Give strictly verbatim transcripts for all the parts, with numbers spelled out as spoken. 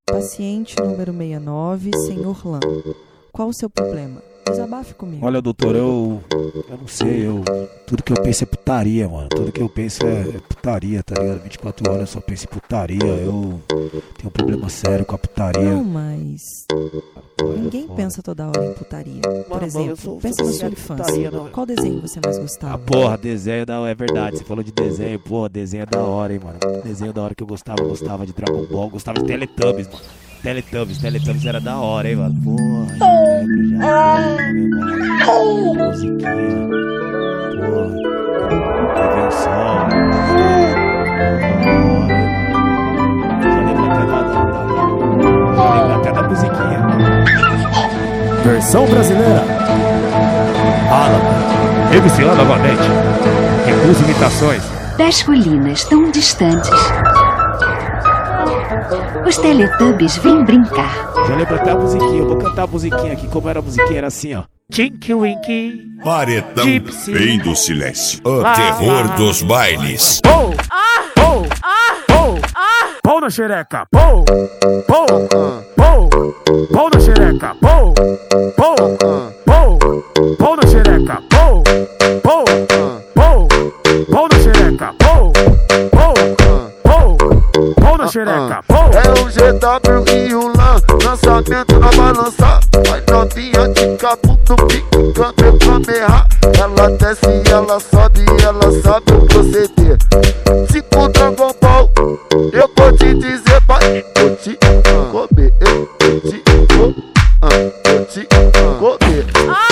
Paciente número sessenta e nove, senhor Lan. Qual o seu problema? Desabafe comigo. Olha, doutor, eu... Eu não sei, eu... Tudo que eu penso é putaria, mano. Tudo que eu penso é, é putaria, tá ligado? vinte e quatro horas eu só penso em putaria. Eu tenho um problema sério com a putaria. Não, mas... Ninguém pensa toda hora em putaria. Por Mano, exemplo, eu sou- pensa sou na sua viciado em infância. putaria, não. Qual desenho você mais gostava? Ah, porra, desenho da... é verdade. Você falou de desenho, porra, desenho é da hora, hein, mano. Desenho da hora que eu gostava. Eu gostava de Dragon Ball, gostava de Teletubbies, mano. Teletubbies, Teletubbies era da hora, hein, mano. Porra, já lembro, já. Memória. Musiquinha. Porra. Quer ver o sol? Já lembro até da, da, da... Já lembro até da musiquinha. Versão brasileira. Fala. M C lá novamente. Recusa imitações. Das colinas tão distantes, os Teletubbies vêm brincar. Já lembro até a musiquinha. Eu vou cantar a musiquinha aqui. Como era a musiquinha? Era assim, ó. Tinky Winky. Paredão Gypsy. bem do silêncio. O Lá, terror lá. dos bailes. Pou! Pou! Pou! Pou na xereca! Pou! Pou! Pou! Pou na xereca! Pou! Pou! Pou! Pou na xereca! Pou! Pou! Pou! Pou na xereca! Pou! Pou! Pou! Pou na xereca! Pou! É o G W e o Lan, lançamento na balança. Vai novinha de capu no pique, câmbio câmera. Ela desce, ela sobe, ela sabe o proceder. Tipo Dragon Ball, eu vou te dizer, pai. Vou te comer, eu vou te comer. Vou te comer,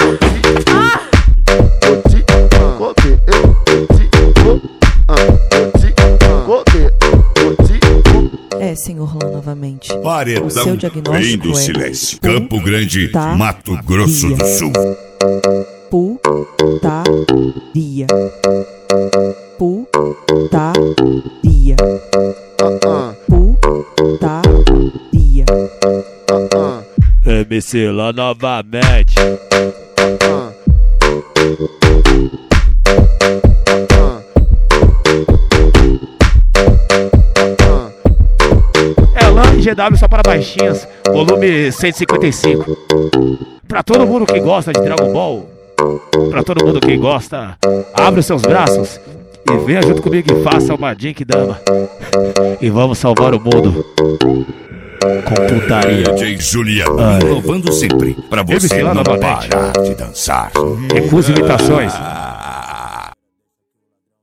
vou te comer, eu vou te comer. Vou te comer, vou te comer. É, senhor Lan, novamente. O Paredão seu bem diagnóstico do é silêncio. Campo Grande, putaria. Mato Grosso do Sul. Putaria. Putaria. Putaria. M C lá novamente. É Lan e G W só para baixinhas, volume cento e cinquenta e cinco. Pra todo mundo que gosta de Dragon Ball, pra todo mundo que gosta, abre os seus braços e venha junto comigo e faça uma Genkidama. E vamos salvar o mundo com putaria. D J Juliano, Ai. inovando sempre, pra M C você lá não novamente. parar de dançar. Recusa imitações.